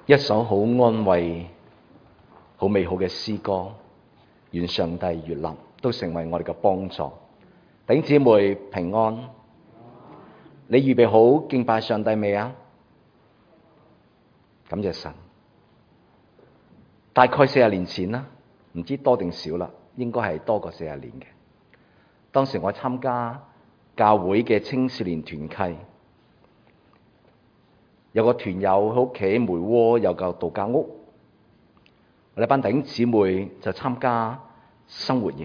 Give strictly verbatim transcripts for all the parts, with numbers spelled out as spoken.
一首好安慰、好美好嘅詩歌，願上帝悅納，都成為我哋嘅幫助。弟兄姊妹平安，你預備好敬拜上帝未啊？感謝神。大概四十年前啦，唔知多定少啦，應該係多過四十年嘅。當時我參加教會嘅青少年團契，有個團友喺屋企梅窩有個度假屋，我哋班弟兄姊妹就參加生活營。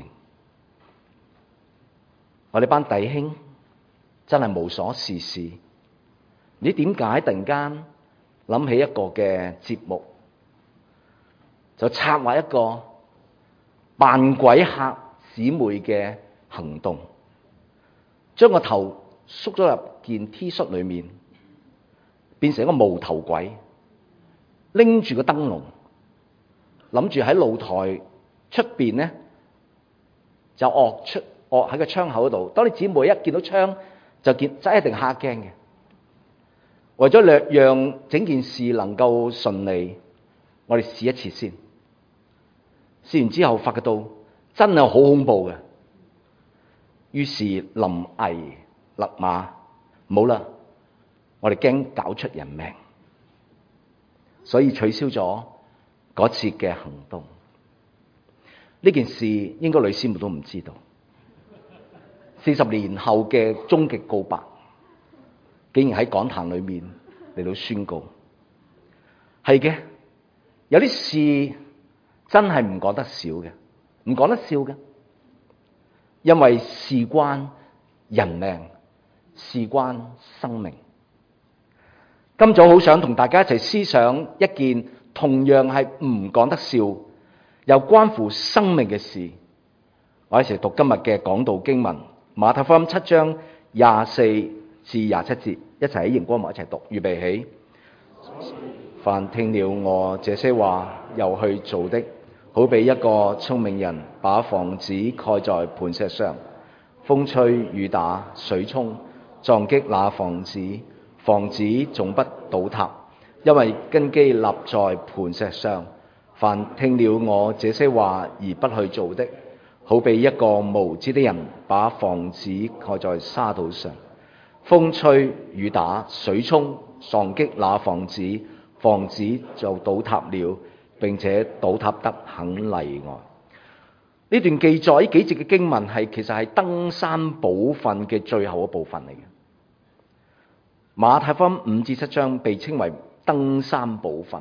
我哋班弟兄真係無所事事，唔知點解突然間諗起一個嘅節目，就策劃一個扮鬼嚇姊妹嘅行動，將個頭縮咗入件 T 恤裏面，變成一個無頭鬼，拎住個燈籠，諗住喺露台出邊咧就惡出惡喺個窗口度。當你姊妹一見到窗就見，真係一定嚇驚嘅。為咗略讓整件事能夠順利，我哋試一次先。試完之後發覺到真係好恐怖嘅，於是臨危勒馬，冇啦，我哋驚搞出人命，所以取消咗嗰次嘅行動。呢件事應該女師母都唔知道。四十年後嘅終極告白，竟然喺講壇裏面嚟到宣告，係嘅，有啲事真係唔講得笑嘅，唔講得笑嘅，因為事關人命，事關生命。今早好想同大家一齊思想一件同樣係唔講得笑又關乎生命嘅事。我一齊讀今日嘅講道經文，馬太福音七章廿四至廿七節，一齊喺熒光幕一齊讀。預備起。凡聽了我這些話又去做的，好比一個聰明人把房子蓋在磐石上，風吹雨打水沖，撞擊那房子，房子總不倒塌，因為根基立在磐石上。凡聽了我這些話而不去做的，好比一個無知的人把房子蓋在沙土上，風吹雨打水沖，撞擊那房子，房子就倒塌了，並且倒塌得很厲害。呢段記載，呢幾節嘅經文係其實係登山寶訓嘅最後一部分嚟嘅。馬太福音五至七章被稱為登山寶訓。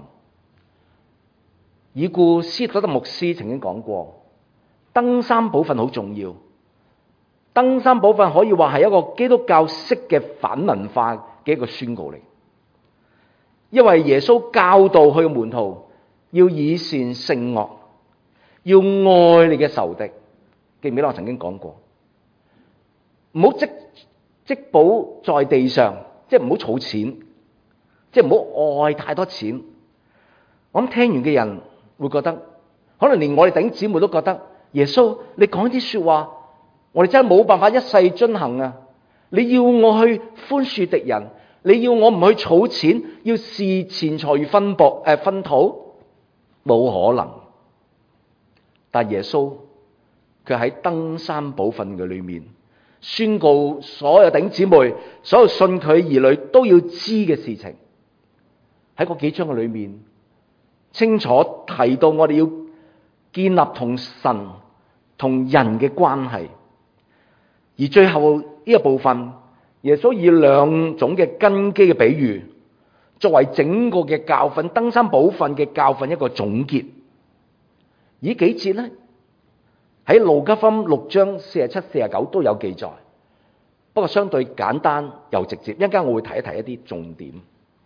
已故司徒德牧師曾經講過，登山寶訓好重要。登山寶訓可以話係一個基督教式嘅反文化嘅一個宣告嚟。因為耶穌教導佢嘅門徒要以善勝惡，要愛你嘅仇敵。記唔記得我曾經講過？唔好積積寶在地上，即係唔好儲錢，即係唔好愛太多錢。我諗聽完嘅人會覺得，可能連我哋弟兄姊妹都覺得，耶穌你講啲說話，我哋真係冇辦法一世遵行啊！你要我去寬恕敵人，你要我唔去儲錢，要視錢財如糞薄誒糞土，冇可能。但耶穌佢喺登山寶訓嘅裏面宣告，所有弟兄姊妹，所有信佢兒女都要知嘅事情，喺嗰幾章嘅裏面清楚提到我哋要建立同神同人嘅關係。而最後呢一部分，耶穌以兩種嘅根基嘅比喻，作為整個嘅教訓，登山寶訓嘅教訓一個總結。而幾節呢，喺路加福音六章四十七、四十九都有記載，不過相對簡單又直接。一陣間我會提一提一啲重點。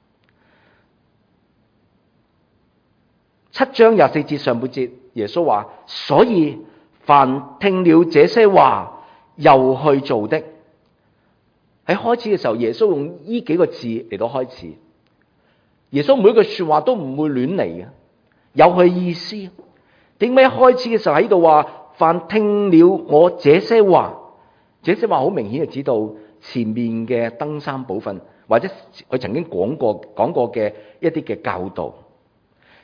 七章廿四節上半節，耶穌話：所以凡聽了這些話又去做的。喺開始嘅時候，耶穌用呢幾個字嚟到開始。耶穌每一句說話都唔會亂嚟嘅，有佢意思。點解一開始嘅時候喺度話凡聽了我這些話，這些話好明顯係指到前面嘅登山寶訓，或者佢曾經講過講過嘅一啲嘅教導。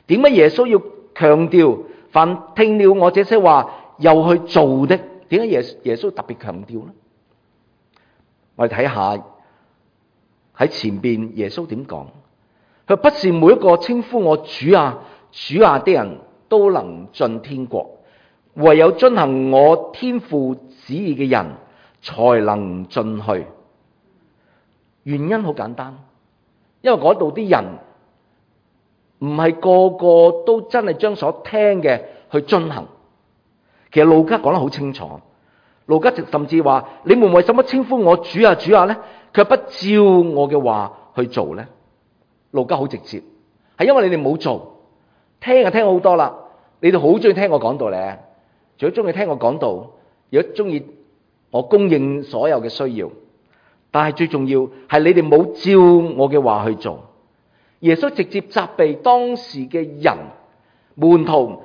點解耶穌要強調凡聽了我這些話又去做的？點解耶耶穌特別強調呢？我哋睇下喺前邊耶穌點講？佢不是每一個稱呼我主啊主啊的人都能進天國，唯有遵行我天父旨意嘅人才能進去。原因好簡單，因為嗰度啲人唔係個個都真係將所聽嘅去遵行。其實路加講得好清楚，路加甚至話：你們為什麼稱呼我主啊主啊呢？卻不照我嘅話去做呢？路加好直接，係因為你哋冇做，聽就聽好多啦。你哋好中意聽我講道咧，除咗中意聽我講道，如果中意我供應所有嘅需要，但係最重要係你哋冇照我嘅話去做。耶穌直接責備當時嘅人門徒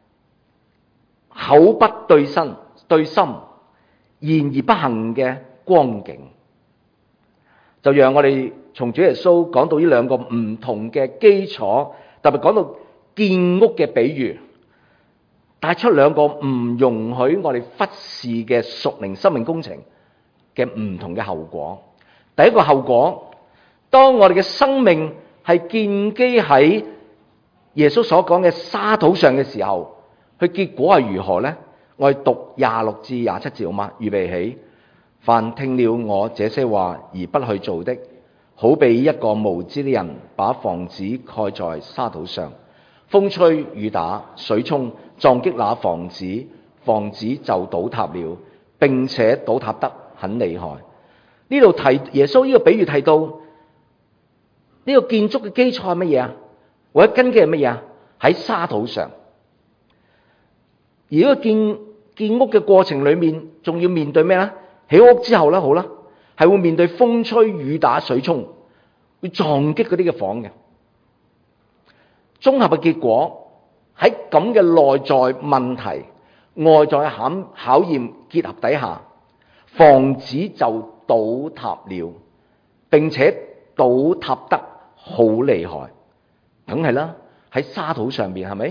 口不對身對心，言而不行嘅光景，就讓我哋從主耶穌講到呢兩個唔同嘅基礎，特別講到建屋嘅比喻，帶出兩個唔容許我哋忽視嘅屬靈生命工程嘅唔同嘅後果。第一個後果，當我哋嘅生命係建基喺耶穌所講嘅沙土上嘅時候，佢結果係如何呢？我哋讀廿六至廿七節好嗎？預備起，凡聽了我這些話而不去做的，好比一個無知的人把房子蓋在沙土上，風吹雨打，水沖撞擊那房子，房子就倒塌了，並且倒塌得很厲害。呢度提耶穌呢個比喻提到呢個建築嘅基礎係乜嘢啊？或者根基係乜嘢啊？喺沙土上。而呢個建建屋嘅過程裏面，仲要面對咩咧？起屋之後咧，好啦，係會面對風吹雨打、水沖，會撞擊嗰啲嘅房嘅。綜合嘅結果喺咁嘅內在問題、外在考考驗結合底下，房子就倒塌了，並且倒塌得好厲害。梗係啦，喺沙土上邊係咪？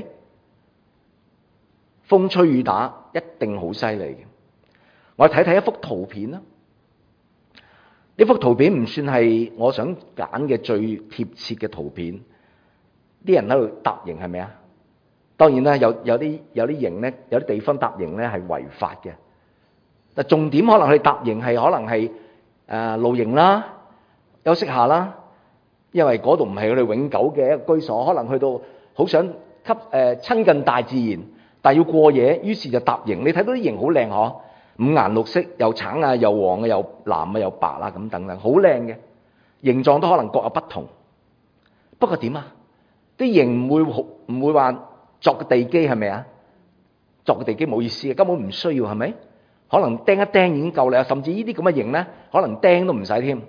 風吹雨打一定好犀利嘅。我哋睇睇一幅圖片啦。呢幅圖片唔算係我想揀嘅最貼切嘅圖片。啲人喺度搭營係咪啊？當然啦，有有啲有啲營咧，有啲地方搭營咧係違法嘅。但重點可能佢搭營係可能係誒、呃、露營啦，休息下啦。因為嗰度唔係佢哋永久嘅一個居所，可能去到好想吸誒、呃、親近大自然。但係要過夜，於是就搭營。你睇到啲營好靚嗬，五顏六色，又橙啊，又黃啊，又藍啊，又白啊，咁等等，好靚嘅形狀都可能各有不同。不過點啊？啲營唔會唔會話作個地基係咪啊？作個地基冇意思嘅，根本唔需要係咪？可能釘一釘已經夠啦，甚至呢啲咁嘅營咧，可能釘都唔使添，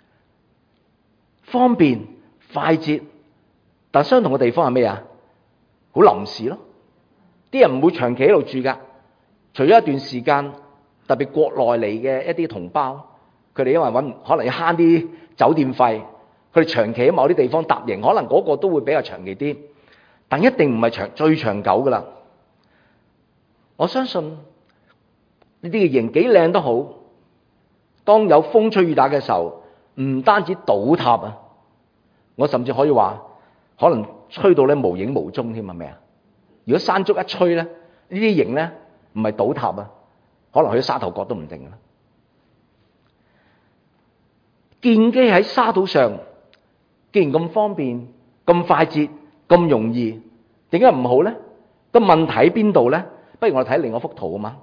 方便快捷。但相同嘅地方係咩啊？好臨時咯。啲人唔會長期喺度住噶，除咗一段時間，特別國內嚟嘅一啲同胞，佢哋因為揾可能要慳啲酒店費，佢哋長期喺某啲地方搭營，可能嗰個都會比較長期啲，但一定唔係長最長久噶啦。我相信呢啲嘅營幾靚都好，當有風吹雨打嘅時候，唔單止倒塌啊，我甚至可以話可能吹到咧無影無蹤添，係咪啊？如果山竹一吹咧，呢啲營咧唔係倒塌啊，可能去沙頭角都唔定啦。建基喺沙土上，既然咁方便、咁快捷、咁容易，點解唔好咧？個問題喺邊度咧？不如我哋睇另外一幅圖啊嘛。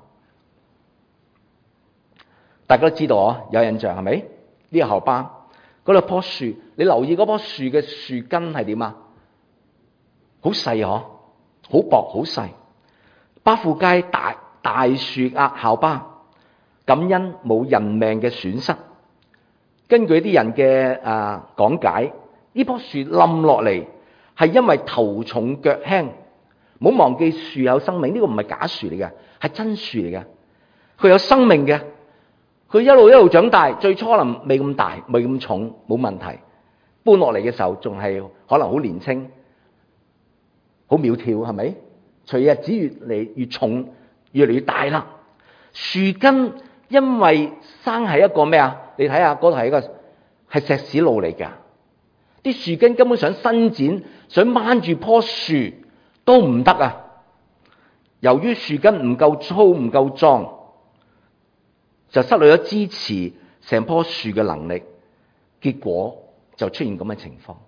大家都知道啊，有印象係咪？呢個後巴嗰兩棵樹，你留意嗰棵樹嘅樹根係點啊？好細嗬。好薄好細，巴富街大大樹壓校巴，感恩冇人命嘅損失。根據啲人嘅啊講解，呢棵樹冧落嚟係因為頭重腳輕。唔好忘記樹有生命，呢個唔係假樹嚟嘅，係真樹嚟嘅。佢有生命嘅，佢一路一路長大，最初可能未咁大，未咁重，冇問題。搬落嚟嘅時候仲係可能好年輕。 好苗條，係咪？隨日子越嚟越重，越嚟越大啦。樹根因為生係一個咩啊？你睇下嗰度係一個係石屎路嚟㗎，啲樹根根本想伸展，想掹住棵樹都唔得啊！由於樹根唔夠粗唔夠壯，就失去咗支持成棵樹嘅能力，結果就出現咁嘅情況。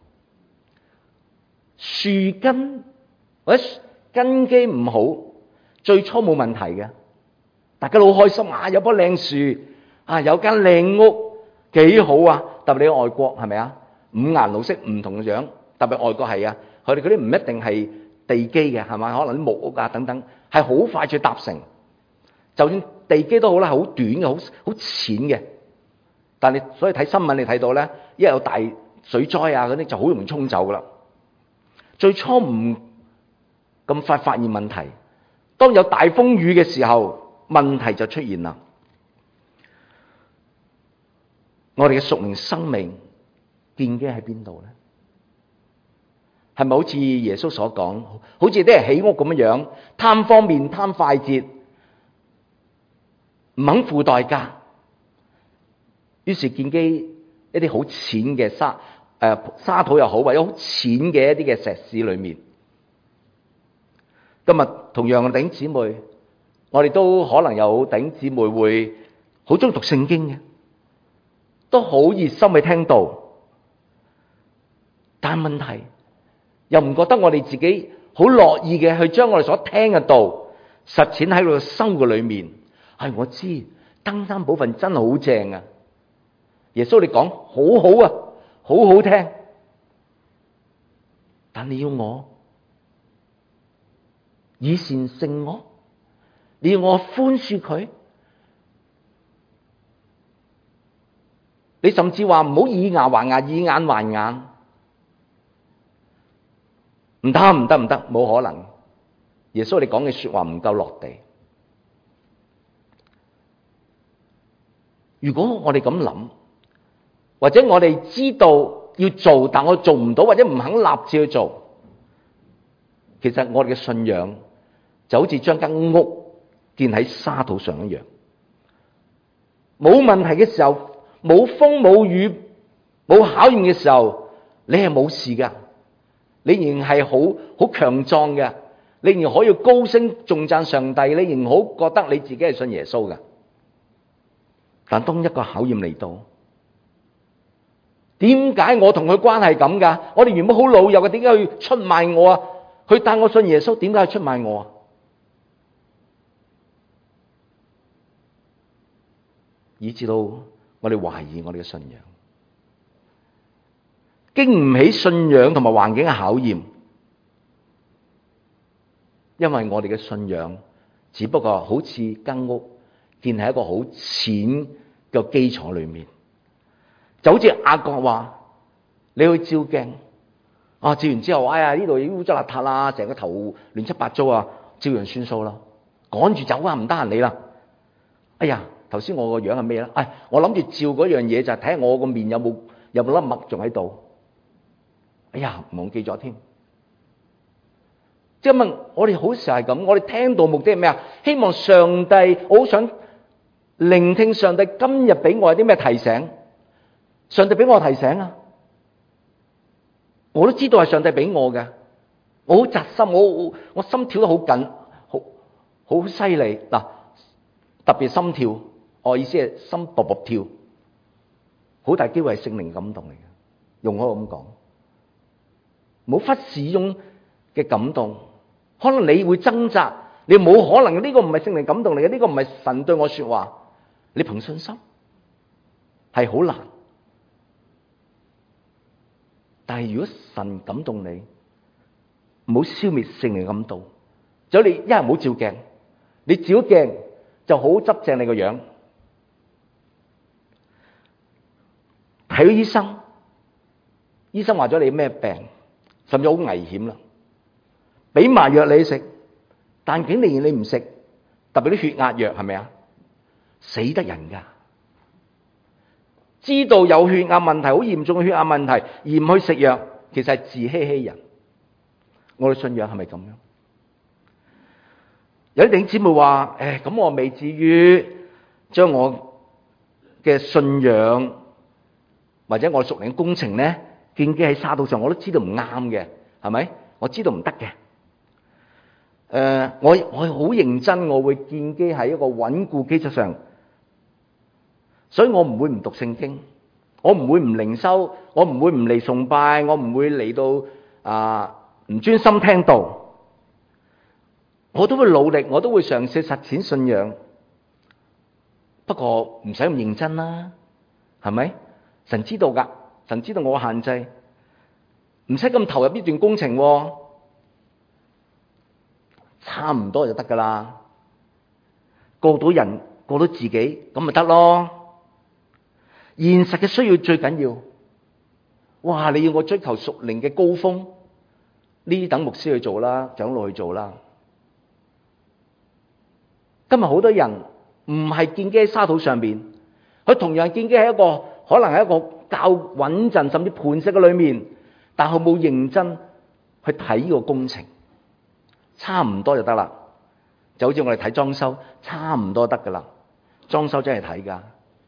樹根或者根基唔好，最初冇問題嘅，大家都好開心啊！有棵靚樹啊，有間靚屋，幾好啊！特別你外國係咪啊？五顏六色唔同嘅樣，特別外國係啊，佢哋嗰啲唔一定係地基嘅，係咪？可能啲木屋啊等等，係好快就搭成。就算地基都好啦，好短嘅，好好淺嘅。但係所以睇新聞你睇到咧，一有大水災啊嗰啲就好容易沖走噶啦。最初唔咁快發現問題，當有大風雨嘅時候，問題就出現啦。我哋嘅屬靈生命建基喺邊度咧？係咪好似耶穌所講，好似啲人起屋咁樣，貪方便、貪快捷，唔肯付代價，於是建基一啲好淺嘅沙誒、呃、沙土又好，或者好淺嘅一啲嘅石屎裏面。今日同樣嘅弟兄姊妹，我哋都可能有弟兄姊妹會好中意讀聖經嘅，都好熱心去聽道，但係問題又唔覺得我哋自己好樂意嘅去將我哋所聽嘅道實踐喺佢嘅生活裏面。係我知登山寶訓真係好正啊！耶穌你講好好啊，好好聽，但你要我以善勝惡，你要我寬恕佢，你甚至話唔好以牙還牙，以眼還眼，唔得唔得唔得，冇可能。耶穌你講嘅說話唔夠落地。如果我哋咁諗，或者我哋知道要做，但我做唔到，或者唔肯立志去做，其實我哋嘅信仰就好似將間屋建喺沙土上一樣。冇問題嘅時候，冇風冇雨冇考驗嘅時候，你係冇事噶，你仍然係好好強壯嘅，你仍然可以高聲頌讚上帝，你仍然好覺得你自己係信耶穌嘅。但當一個考驗嚟到，點解我同佢關係咁噶？我哋原本好老友嘅，點解去出賣我啊？去帶我信耶穌，點解去出賣我啊？以至到我哋懷疑我哋嘅信仰，經唔起信仰同埋環境嘅考驗，因為我哋嘅信仰只不過好似間屋建喺一個好淺嘅基礎裏面，就好似雅各話：你去照鏡，啊照完之後，哎呀呢度污糟邋遢啦，成個頭亂七八糟啊，照完算數啦，趕住走啊，唔得閒理啦。哎呀，頭先我個樣係咩咧？哎，我諗住照嗰樣嘢就係睇下我個面有冇有冇粒墨仲喺度。哎呀，忘記咗添。即係問我哋好時係咁，我哋聽到目的係咩啊？希望上帝，我好想聆聽上帝今日俾我有啲咩提醒。上帝俾我提醒啊，我都知道係上帝俾我嘅。我好扎心，我我心跳得好緊，好好犀利嗱，特別心跳。我意思係心卜卜跳，好大機會係聖靈感動嚟嘅。用我咁講，唔好忽視呢種嘅感動。可能你會掙扎，你冇可能呢個唔係聖靈感動嚟嘅，呢個唔係神對我說話。你憑信心係好難，但係如果神感動你，唔好消滅聖靈感動。就你一係唔好照鏡，你照鏡就好執正你個樣。睇咗醫生，醫生話咗你咩病，甚至好危險啦，俾埋藥你食，但竟然你唔食，特別啲血壓藥係咪啊？死得人噶！知道有血壓問題，好嚴重嘅血壓問題，而唔去食藥，其實係自欺欺人。 我哋信仰係咪咁樣？有啲弟兄姊妹話：誒，咁我未至於將我嘅信仰或者我屬靈工程咧建基喺沙土上，我都知道唔啱嘅，係咪？我知道唔得嘅。誒，我我好認真，我會建基喺一個穩固基礎上，所以我唔會唔讀聖經，我唔會唔靈修，我唔會唔嚟崇拜，我唔會嚟到啊唔專心聽道，我都會努力，我都會嘗試實踐信仰。不過唔使咁認真啦，係咪？神知道㗎，神知道我限制，唔使咁投入呢段工程喎。差唔多就得噶啦，過到人，過到自己，咁咪得咯。現實嘅需要最緊要。哇！你要我追求屬靈嘅高峰，呢啲等牧師去做啦，長老去做啦。今日好多人唔係建基喺沙土上邊，佢同樣建基喺一個可能係一個較穩陣甚至磐石嘅裏面，但佢冇認真去睇呢個工程。差唔多就得啦，就好似我哋睇裝修，差唔多得噶啦。裝修真係睇噶。二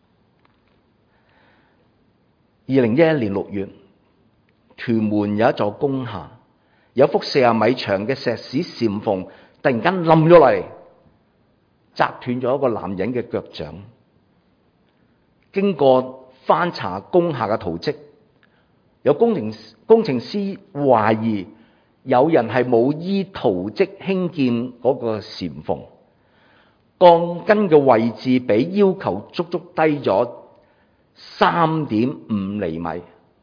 零一一年六月，屯門有一座工廈，有幅四十米長嘅石屎簷篷，突然間冧咗嚟，砸斷咗一個男人嘅腳掌。經過翻查工廈嘅圖則，有工程工程師懷疑有人係冇依圖則興建嗰個簷篷，鋼筋嘅位置比要求足足低咗三點五厘米，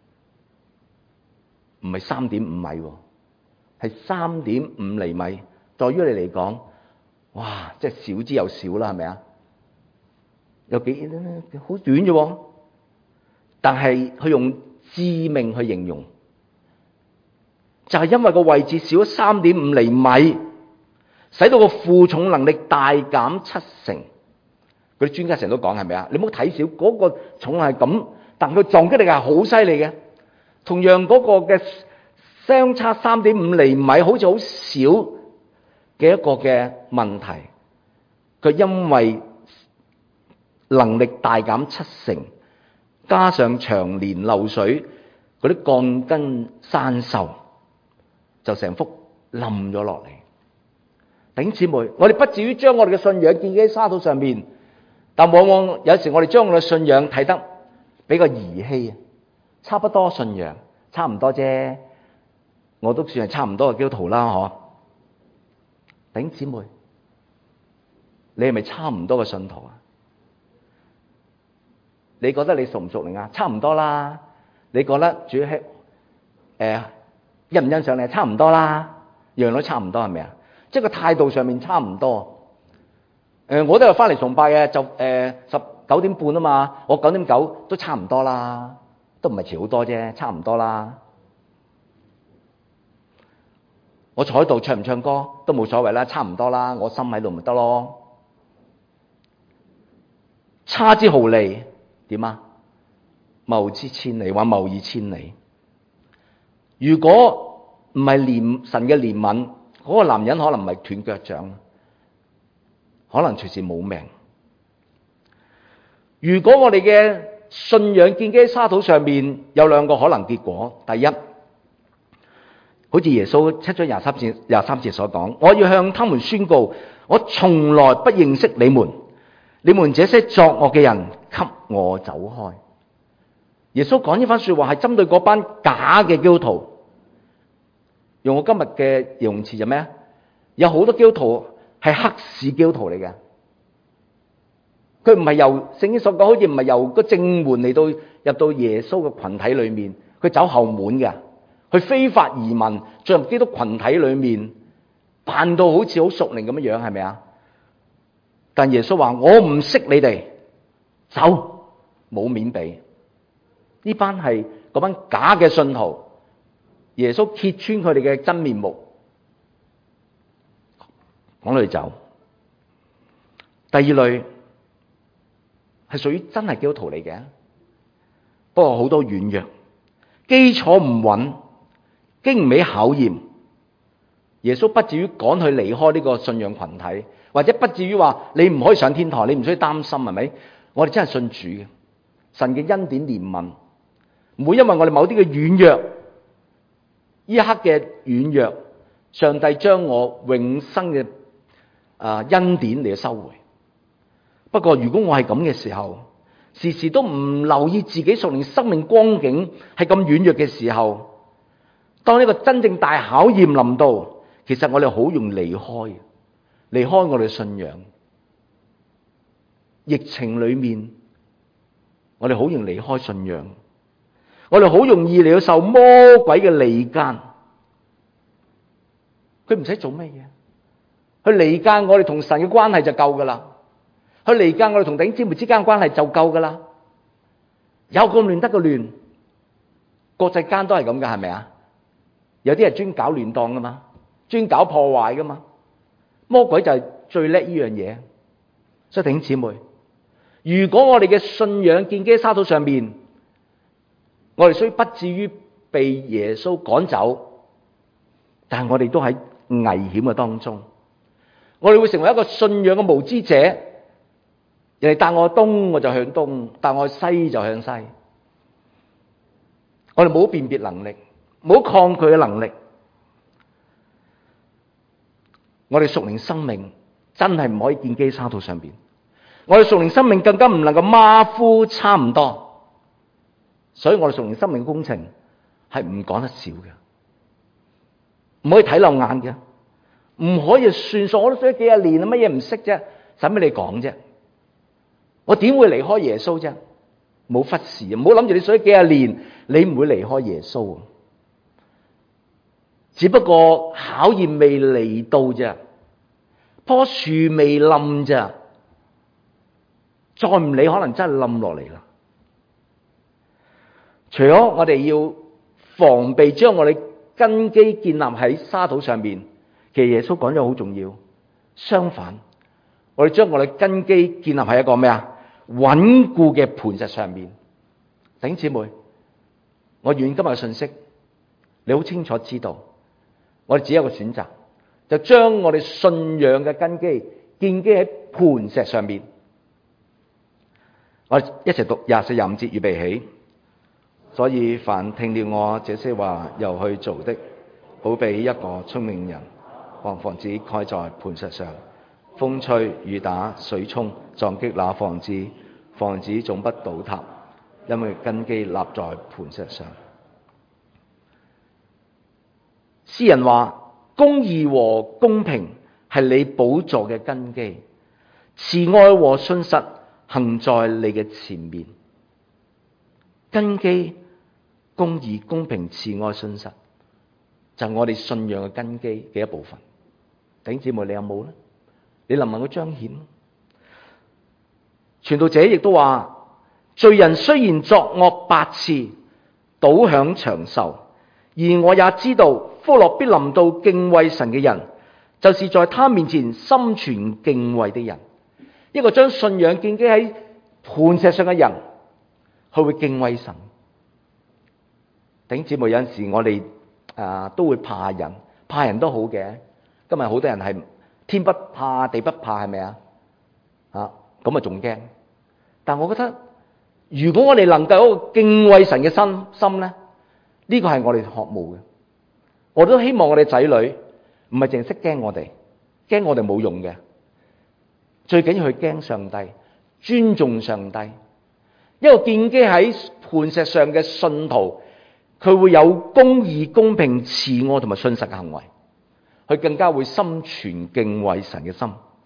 唔係三點五米，係三點五厘米。對於你嚟講，哇，即係少之又少啦，係咪啊？有幾好短啫，但係佢用致命去形容。就係因為個位置少咗三點五厘米，使到個負重能力大減七成。嗰啲專家成日都講，係咪啊？你唔好睇小嗰個重係咁，但佢撞擊力係好犀利嘅。同樣嗰個嘅相差三點五厘米，好似好少嘅一個嘅問題，佢因為能力大減七成，加上長年漏水，嗰啲鋼筋生鏽，就成幅冧咗落嚟。弟兄姊妹，我哋不至於將我哋嘅信仰建基喺沙土上面，但往往有時我哋將我哋嘅信仰睇得比較兒戲啊，差不多信仰，差唔多啫，我都算係差唔多嘅基督徒啦，嗬。弟兄姊妹，你係咪差唔多嘅信徒啊？你覺得你屬唔屬靈啊？差唔多啦。你覺得主係誒欣唔欣賞你？差唔多啦，樣樣都差唔多，係咪啊？即係個態度上面差唔多。誒、呃，我都有翻嚟崇拜嘅，就誒十九點半啊嘛，我九點九都差唔多啦，都唔係遲好多啫，差唔多啦。我坐喺度唱唔唱歌都冇所謂啦，差唔多啦，我心喺度咪得咯。差之毫厘點啊？謬之千里，話謬以千里。如果唔係憐神嘅憐憫，嗰、那個男人可能唔係斷腳掌，可能隨時冇命。如果我哋嘅信仰建基喺沙土上面，有兩個可能結果。第一，好似耶穌七章廿三節廿三節所講，我要向他們宣告，我從來不認識你們，你們這些作惡嘅人，給我走開。耶穌講呢番說話係針對嗰班假嘅基督徒。用我今日嘅形容詞就咩啊？有好多基督徒係黑市基督徒嚟嘅，佢唔係由聖經所講，好似唔係由個正門嚟到入到耶穌嘅群體裏面，佢走後門嘅，佢非法移民進入基督群體裏面，扮到好似好屬靈咁樣樣，係咪啊？但耶穌話：我唔識你哋，走，冇面俾。呢班係嗰班假嘅信徒。耶穌揭穿佢哋嘅真面目，講佢哋走。第二類係屬於真係基督徒嚟嘅，不過好多軟弱，基礎唔穩，經唔起考驗， 耶穌不至於趕佢離開呢個信仰群體，或者不至於話你唔可以上天堂，你唔需要擔心，係咪？我哋真係信主嘅，神嘅恩典憐憫，唔會因為我哋某啲嘅軟弱，呢一刻嘅軟弱，上帝將我永生嘅啊恩典嚟收回。不過如果我係咁嘅時候，時時都唔留意自己屬靈生命光景係咁軟弱嘅時候，當呢個真正大考驗臨到，其實我哋好容易離開，離開我哋嘅信仰。疫情裏面，我哋好容易離開信仰，我哋好容易嚟到受魔鬼嘅離間。佢唔使做乜嘢，佢離間我哋同神嘅關係就夠噶啦，佢離間我哋同弟兄姊妹之間嘅關係就夠噶啦。有咁亂得個亂，國際間都係咁噶，係咪啊？有啲係專搞亂檔噶嘛，專搞破壞噶嘛。魔鬼就係最叻呢樣嘢。所以弟兄姊妹，如果我哋嘅信仰建基喺沙土上面，我哋雖不至於被耶穌趕走，但係我哋都喺危險嘅當中。我哋會成為一個信仰嘅無知者，人哋帶我東我就向東，帶我西就向西。我哋冇辨別能力，冇抗拒嘅能力。我哋屬靈生命真係唔可以建基喺沙土上邊。我哋屬靈生命更加唔能夠馬虎差唔多。所以我哋屬靈生命工程係唔講得少嘅，唔可以睇漏眼嘅，唔可以算數。我都信咗幾廿年啦，乜嘢唔識啫？使乜你講啫？我點會離開耶穌啫？冇忽視啊！唔好諗住你信咗幾廿年，你唔會離開耶穌。只不過考驗未嚟到啫，棵樹未冧咋，再唔理可能真係冧落嚟啦。除咗我哋要防備將我哋根基建立喺沙土上面，其實耶穌講咗好重要。相反，我哋將我哋根基建立喺一個咩啊？穩固嘅磐石上面。弟兄姊妹，我願今日嘅信息，你好清楚知道，我哋只有一個選擇，就將我哋信仰嘅根基建基喺磐石上面。我哋一齊讀廿四、廿五節，預備起。所以凡聽了我這些話又去做的，好比一個聰明人，將房子蓋在磐石上，風吹雨打水沖，撞擊那房子，房子總不倒塌，因為根基立在磐石上。詩人話：公義和公平係你寶座嘅根基，慈愛和信實行在你嘅前面。根基、公義、公平、慈愛、信實，就係我哋信仰嘅根基嘅一部分。弟兄姊妹，你有冇呢？你能唔能夠彰顯？傳道者亦都話：罪人雖然作惡百次，倒享長壽，而我也知道福樂必臨到敬畏神嘅人，就是在他面前心存敬畏的人。一個將信仰建基喺磐石上嘅人，佢會敬畏神。弟兄姊妹，有陣時我哋啊都會怕人，怕人都好嘅。今日好多人係天不怕地不怕，係咪啊？啊，咁啊仲驚。但我覺得，如果我哋能夠有一個敬畏神嘅心心咧，呢個係我哋渴慕嘅。我都希望我哋仔女唔係淨係識驚我哋，驚我哋冇用嘅。最緊要去驚上帝，尊重上帝。一個建基喺磐石上嘅信徒，佢會有公義、公平、慈愛同埋信實嘅行為，佢更加會心存敬畏神嘅心。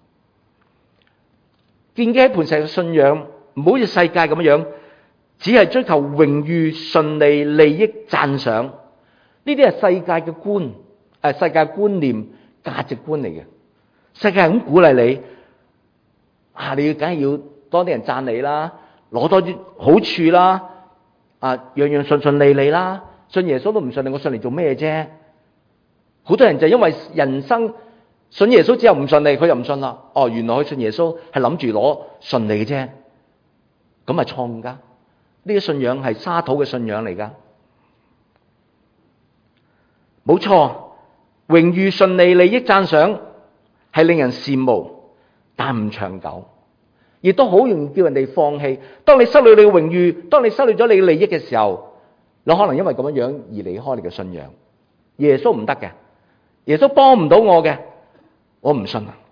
建基喺磐石嘅信仰，唔好似世界咁樣，只係追求榮譽、順利、利益、讚賞。呢啲係世界嘅觀，誒，世界觀念、價值觀嚟嘅。世界係咁鼓勵你，啊，你要梗係要多啲人讚你啦，攞多啲好處啦，啊，樣樣順順利利啦。信耶穌都唔順利，我信嚟做咩啫？好多人就因為人生信耶穌之後唔順利，佢又唔信啦。哦，原來佢信耶穌係諗住攞順利嘅啫，咁係錯誤噶。呢個信仰係沙土嘅信仰嚟噶，冇錯。 榮譽、順利、利益、讚賞係令人羨慕，但唔長久，亦都好容易叫人哋放棄。當你失去你嘅榮譽，當你失去咗你嘅利益嘅時候，你可能因為咁樣樣而離開你嘅信仰。耶穌唔得嘅，耶穌幫唔到我嘅，我唔信啊！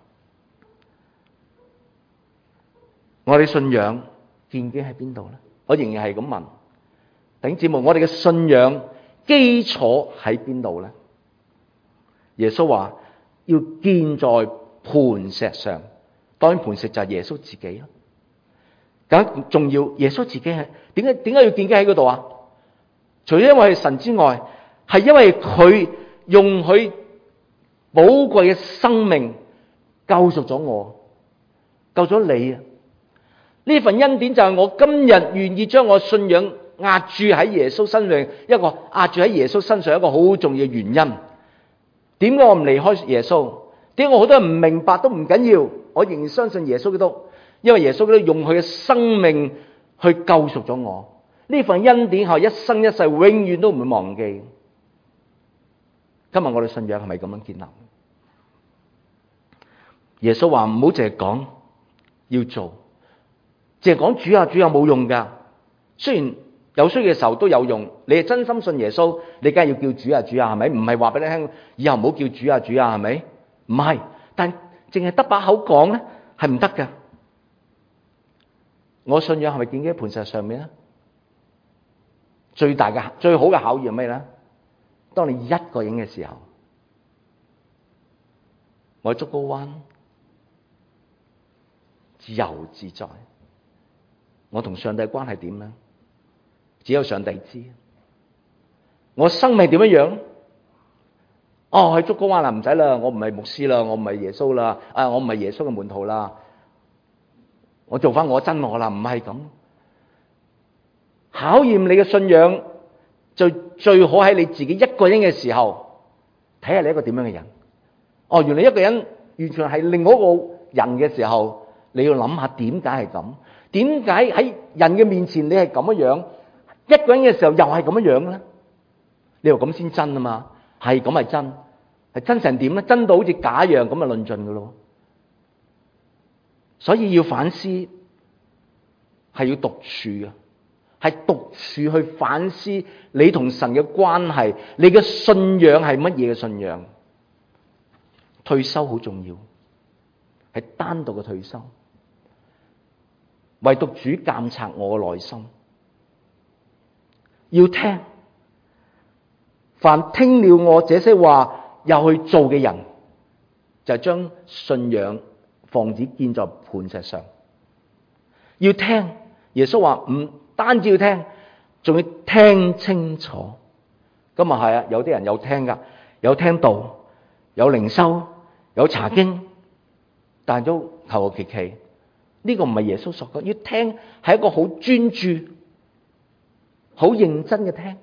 我哋信仰建基喺邊度咧？我仍然係咁問弟兄姊妹，我哋嘅信仰基礎喺邊度咧？耶穌話要建在磐石上，當然磐石就係耶穌自己咯。更重要，耶穌自己係點解點解要建基喺嗰度啊？除咗因為係神之外，係因為佢用佢寶貴嘅生命救贖咗我，救咗你啊！呢份恩典就係我今日願意將我信仰壓住喺耶穌身上，一個壓住喺耶穌身上一個好重要嘅原因。點解我唔離開耶穌？點解我好多人唔明白都唔緊要，我仍然相信耶穌基督，因為耶穌基督用佢嘅生命去救贖咗我。呢份恩典係一生一世永遠都唔會忘記。今日我哋信仰係咪咁樣建立？耶穌話唔好淨係講，要做。淨係講主啊主啊冇用噶，雖然有需要嘅時候都有用。你係真心信耶穌，你梗係要叫主啊主啊，係咪？唔係話俾你聽，以後唔好叫主啊主啊，係咪？唔係，但淨係得把口講咧，係唔得噶。我信仰係咪建基喺磐石上面咧？最大嘅最好嘅考驗係咩咧？當你一個人嘅時候，我喺竹篙灣自由自在。我同上帝嘅關係點咧？只有上帝知。我生命點樣樣？哦，喺竹篙灣啦，唔使啦，我唔係牧師啦，我唔係耶穌啦，啊，我唔係耶穌嘅門徒啦，我做翻我真我啦，唔係咁。考驗你嘅信仰，就最好喺你自己一個人嘅時候，睇下你一個點樣嘅人。哦，原來一個人完全係另外一個人嘅時候，你要諗下點解係咁。點解喺人嘅面前你係咁樣樣，一個人嘅時候又係咁樣樣咧？你話咁先真啊嘛？係咁係真，係真成點咧？真到好似假樣咁啊，論盡噶咯。所以要反思，係要獨處嘅，係獨處去反思你同神嘅關係，你嘅信仰係乜嘢嘅信仰？退休好重要，係單獨嘅退休。唯獨主監察我嘅內心，要聽。凡聽了我這些話又去做嘅人，就將信仰房子建在磐石上。要聽，耶穌話唔單止要聽，仲要聽清楚。今日係啊，有啲人有聽噶，有聽道，有靈修，有查經，但係都求求其其。呢個唔係耶穌所講，要聽係一個好專注、好認真嘅聽。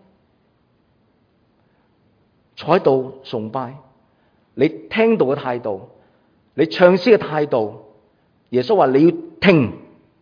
坐喺度崇拜，你聽道嘅態度，你唱詩嘅態度，耶穌話你要聽，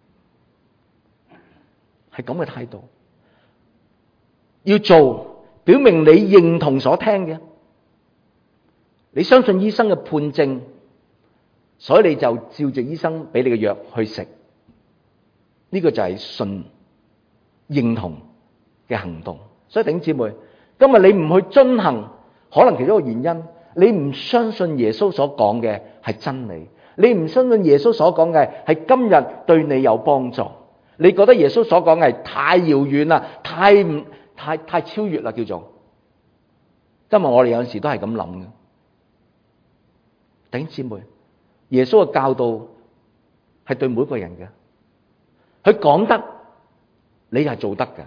係咁嘅態度。要做，表明你認同所聽嘅，你相信醫生嘅判證。所以你就照住醫生俾你嘅藥去食，呢個就係信認同嘅行動。所以弟兄姊妹，今日你唔去遵行，可能其中一個原因，你唔相信耶穌所講嘅係真理，你唔相信耶穌所講嘅係今日對你有幫助，你覺得耶穌所講嘅係太遙遠啦，太唔太太超越啦，叫做。今日我哋有陣時都係咁諗嘅，弟兄姊妹。耶穌嘅教導係對每一個人嘅，佢講得，你係做得嘅，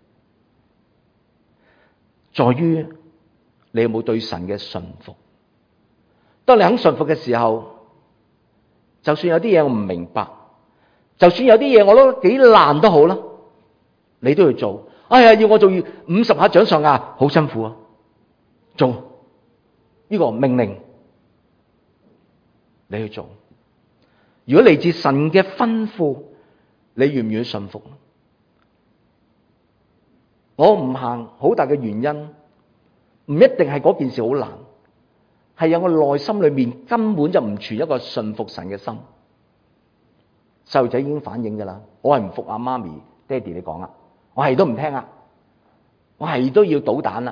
在於你有冇對神嘅順服。當你肯順服嘅時候，就算有啲嘢我唔明白，就算有啲嘢我都幾難都好啦，你都要做。哎呀，要我做五十下掌上壓，好辛苦啊！做呢個命令。你去做，如果嚟自神嘅吩咐，你願唔願意順服？我唔行，好大嘅原因，唔一定係嗰件事好難， 係有個內心裏面根本就唔存一個信服神嘅心。細路仔已經反映噶啦，我係唔服阿媽咪、爹哋你講啊，我係都唔聽啊，我係都要搗蛋啦。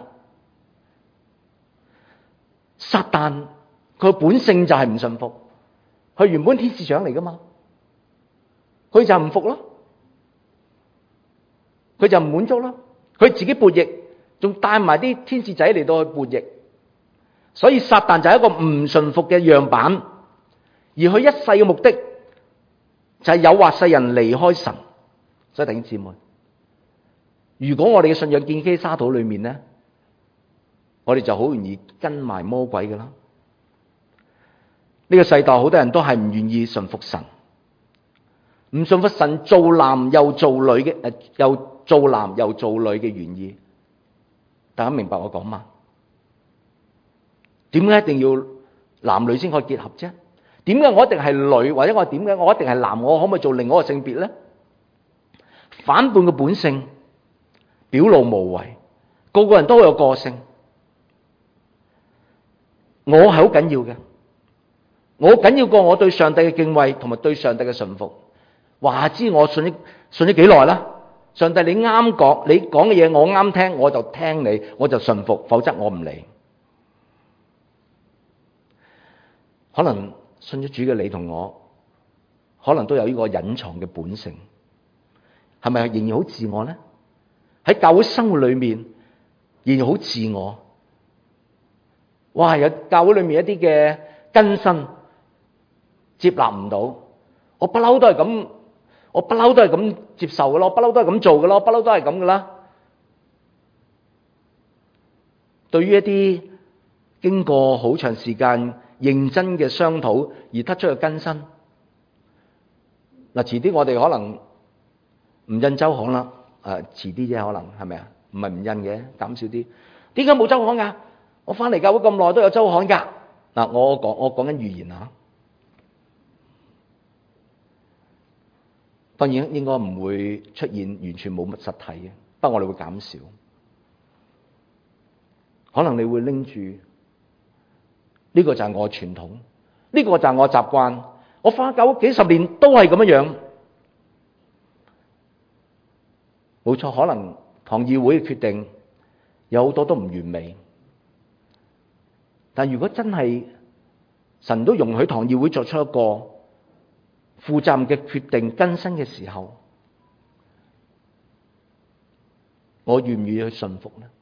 撒旦佢本性就係唔信服，佢原本天使長嚟噶嘛，佢就唔服咯，佢就唔滿足咯，佢自己叛逆，仲帶埋啲天使仔嚟到去叛逆，所以撒旦就係一個唔信服嘅樣板，而佢一世嘅目的就係誘惑世人離開神。所以弟兄姊妹，如果我哋嘅信仰建基沙土裏面咧，我哋就好容易跟埋魔鬼㗎啦。呢個世代好多人都係唔願意順服神，唔順服神造男又造女嘅誒，又造男又造女嘅原意。大家明白我講嘛？點解一定要男女先可以結合啫？點解我一定係女，或者我點解我一定係男？我可唔可以做另外一個性別咧？反叛嘅本性表露無遺，個個人都有個性。我係好緊要嘅，我緊要過我對上帝嘅敬畏同埋對上帝嘅順服。話知我信咗信咗幾耐啦？上帝你啱講，你講嘅嘢我啱聽，我就聽你，我就順服，否則我唔理。可能信咗主嘅你同我，可能都有呢個隱藏嘅本性，係咪仍然好自我咧？喺教會生活裏面仍然好自我。哇！有教會裏面一啲嘅更新接納唔到，我不嬲都係咁，我不嬲都係咁接受嘅咯，不嬲都係咁做嘅咯，不嬲都係咁嘅啦。對於一啲經過好長時間認真嘅商討而得出嘅更新，嗱，遲啲我哋可能唔印周刊啦，誒遲啲啫，可能係咪啊？唔係唔印嘅，減少啲。點解冇周刊㗎？我翻嚟教會咁耐都有周刊㗎。嗱，我講我講緊預言啊，當然應該唔會出現完全冇乜實體嘅，不過我哋會減少。可能你會拎住呢個就係我傳統，呢個就係我習慣。我翻教會幾十年都係咁樣樣，冇錯。可能堂議會嘅決定有好多都唔完美。但如果真係神都容許堂議會作出一個負責任嘅決定更新嘅時候，我願唔願意去信服呢？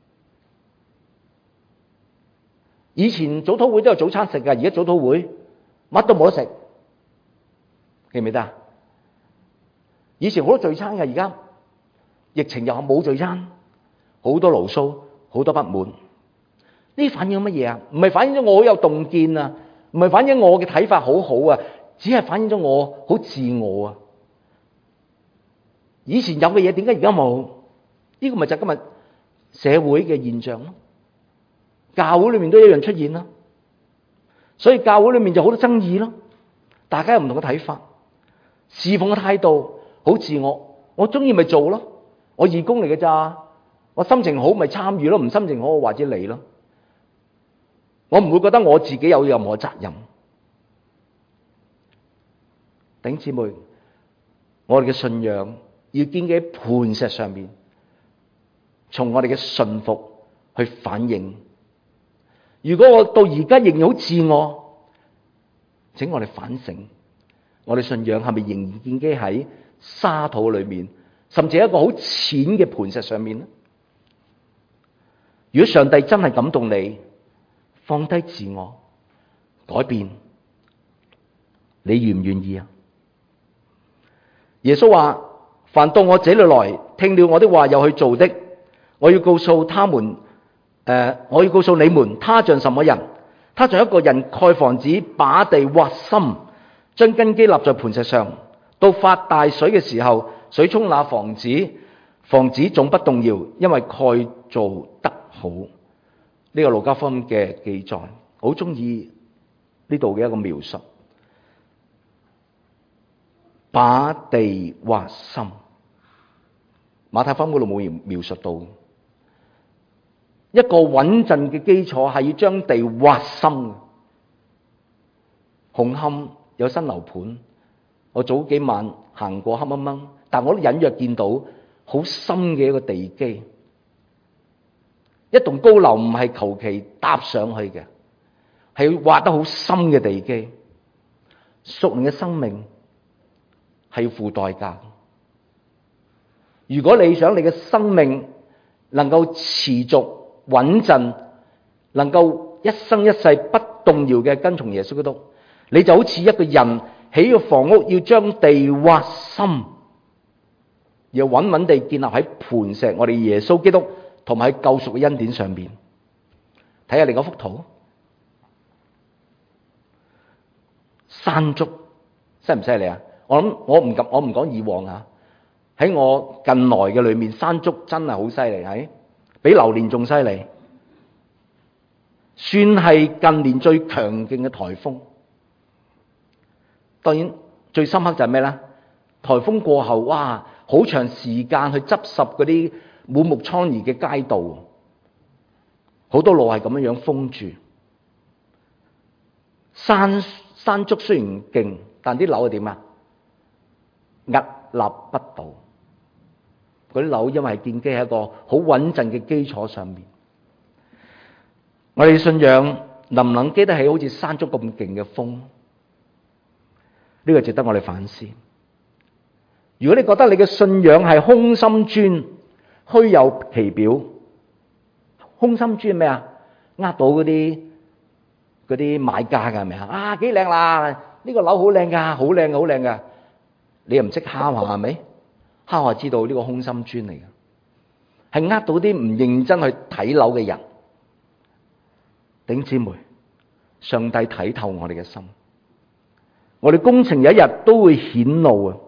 以前早禱會都有早餐食㗎，而家早禱會乜都冇得食，記唔記得啊？以前好多聚餐㗎，而家疫情又冇聚餐，好多牢騷，好多不滿。呢反映乜嘢啊？唔係反映咗我好有洞見啊，唔係反映我嘅睇法好好啊，只係反映咗我好自我啊。以前有嘅嘢點解而家冇？呢個咪就係今日社會嘅現象咯。教會裏面都一樣出現啦，所以教會裏面就好多爭議咯。大家有唔同嘅睇法，侍奉嘅態度好自我，我中意咪做咯，我義工嚟嘅咋，我心情好咪參與咯，唔心情好我或者嚟咯。我唔會覺得我自己有任何責任。弟兄姊妹，我哋嘅信仰要建基喺磐石上面，從我哋嘅信服去反映。如果我到而家仍然好自我，請我哋反省，我哋信仰係咪仍然建基喺沙土裏面，甚至一個好淺嘅磐石上面呢？如果上帝真係感動你，放低自我，改變，你願唔願意啊？耶穌話：凡到我這裏來，聽了我的話又去做的，我要告訴他們，誒、呃，我要告訴你們，他像什麼人？他像一個人蓋房子，把地挖深，將根基立在磐石上。到發大水嘅時候，水沖那房子，房子總不動搖，因為蓋造得好。呢個路加福音嘅記載，好中意呢度嘅一個描述，把地挖深。馬太福音嗰度冇描述到， 一個穩陣嘅基礎係要將地挖深。紅磡有新樓盤，我早幾晚行過黑掹掹，但我都隱約見到好深嘅一個地基。一棟高樓唔係求其搭上去嘅，係要挖得好深嘅地基。屬靈嘅生命係要付代價。如果你想你嘅生命能夠持續穩陣，能夠一生一世不動搖嘅跟從耶穌基督，你就好似一個人起個房屋，要將地挖深，要穩穩地建立喺磐石我哋耶穌基督同埋喺救贖嘅恩典上邊。睇下另一幅圖，山竹犀唔犀利啊？我諗我唔敢，我唔講以往啊。喺我近來嘅裏面，山竹真係好犀利，係比榴蓮仲犀利，算係近年最強勁嘅颱風。當然最深刻就係咩咧？颱風過後，哇，好長時間去執拾嗰啲滿目瘡痍嘅街道，好多路係咁樣樣封住。山山竹雖然勁，但啲樓係點啊？屹立不倒。嗰啲樓因為係建基喺一個好穩陣嘅基礎上面。我哋信仰能唔能經得起好似山竹咁勁嘅風？呢個值得我哋反思。如果你覺得你嘅信仰係空心磚、虛有其表，空心磚係咩啊？呃到嗰啲嗰啲買家㗎係咪啊？啊幾靚啦！呢個樓好靚㗎，好靚好靚㗎。你又唔識敲下係咪？敲下知道呢個空心磚嚟嘅，係呃到啲唔認真去睇樓嘅人。弟兄姊妹，上帝睇透我哋嘅心，我哋工程有一日都會顯露啊！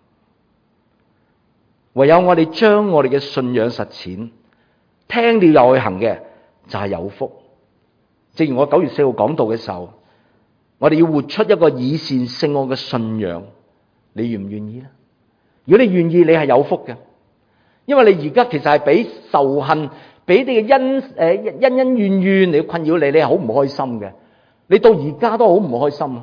唯有我哋將我哋嘅信仰實踐，聽了又去行嘅，就係有福。正如我九月四號講道嘅時候，我哋要活出一個以善勝惡嘅信仰，你願唔願意咧？如果你願意，你係有福嘅，因為你而家其實係俾仇恨、俾你嘅恩誒恩恩怨怨嚟困擾你，你係好唔開心嘅。你到而家都好唔開心，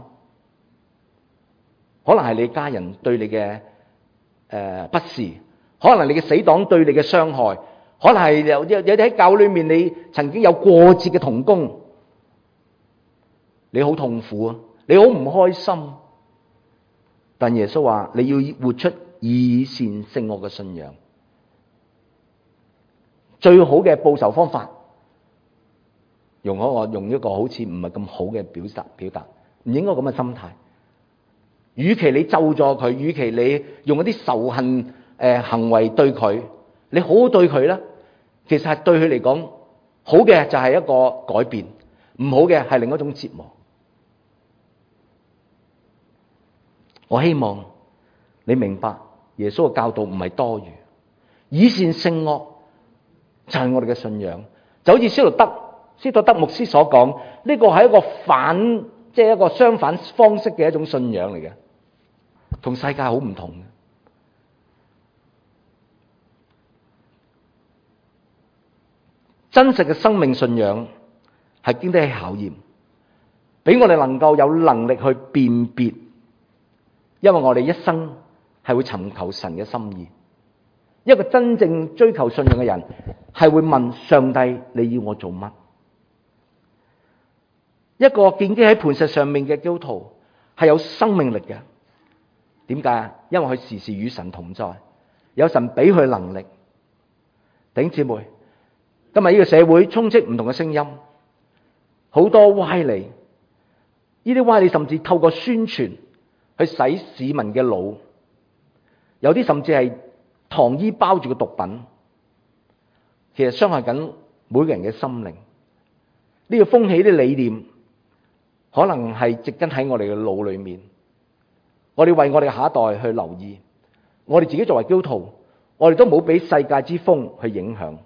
可能係你家人對你嘅誒、呃、不是，可能你嘅死黨對你嘅傷害，可能係有有有啲喺教會裏面你曾經有過節嘅同工，你好痛苦啊，你好唔開心。但耶穌話你要活出以善勝惡嘅信仰，最好嘅報仇方法，容許我用一個好似唔係咁好嘅表達表達，唔應該咁嘅心態。與其你咒詛佢，與其你用一啲仇恨誒、呃、行為對佢，你好好對佢啦。其實係對佢嚟講，好嘅就係一個改變，唔好嘅係另一種折磨。我希望你明白耶穌嘅教導唔係多餘，以善勝惡就係我哋嘅信仰。就好似司徒德司徒德牧師所講，呢個係一個反，即係一個相反方式嘅一種信仰嚟嘅，同世界好唔同嘅。真實嘅生命信仰係經得起考驗，俾我哋能夠有能力去辨別。因為我哋一生係會尋求神嘅心意，一個真正追求信仰嘅人係會問上帝，你要我做乜？一個建基喺磐石上面嘅基督徒係有生命力嘅。點解啊？因為佢時時與神同在，有神俾佢能力。弟兄姊妹，今日呢個社會充斥唔同嘅聲音，好多歪理，呢啲歪理甚至透過宣傳去洗市民嘅腦，有啲甚至係糖衣包住嘅毒品，其實傷害緊每個人嘅心靈。呢個風氣啲理念，可能係植根喺我哋嘅腦裏面。我哋為我哋下一代去留意，我哋自己作為基督徒，我哋都冇俾世界之風去影響。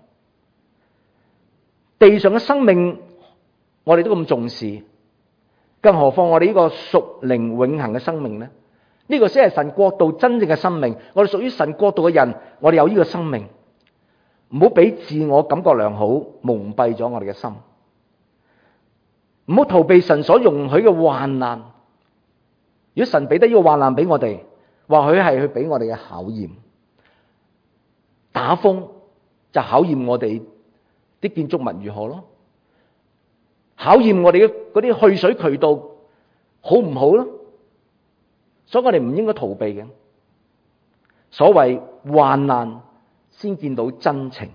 地上嘅生命，我哋都咁重視。更何況我哋呢個屬靈永恆嘅生命呢？呢個先係神國度真正嘅生命。我哋屬於神國度嘅人，我哋有呢個生命。 唔好俾自我感覺良好蒙蔽咗我哋嘅心，唔好逃避神所容許嘅患難。如果神俾得呢個患難俾我哋，或許係佢俾我哋嘅考驗。打風就考驗我哋啲建築物如何咯，考驗我哋嘅嗰啲去水渠道好唔好咯。所以我哋唔應該逃避嘅。所謂患難先見到真情。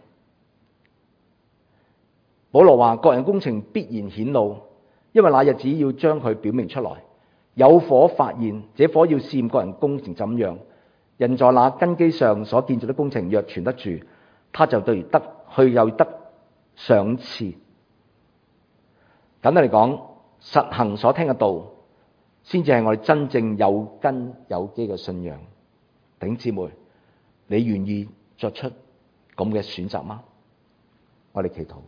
保羅話：各人工程必然顯露，因為那日子要將佢表明出來。有火發現，這火要試驗各人工程怎樣。人在那根基上所建造的工程若存得住，他就對得去又得賞賜。簡單嚟講，實行所聽嘅道，先至係我哋真正有根有基嘅信仰。弟兄姊妹，你願意作出咁嘅選擇嗎？我哋祈禱。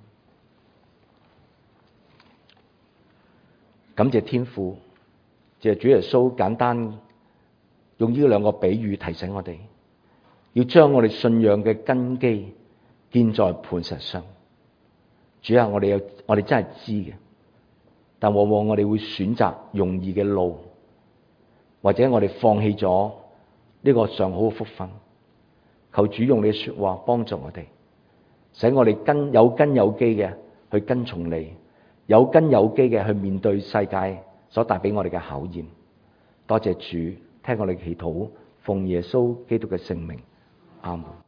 感謝天父，謝主耶穌簡單用呢兩個比喻提醒我哋，要將我哋信仰嘅根基建在磐石上。主啊，我哋有我哋真係知嘅，但往往我哋會選擇容易嘅路，或者我哋放棄咗呢個上好嘅福分。求主用你嘅說話幫助我哋，使我哋根有根有基嘅去跟從你，有根有基嘅去面對世界所帶俾我哋嘅考驗。多謝主，聽我哋祈禱，奉耶穌基督嘅聖名，阿門。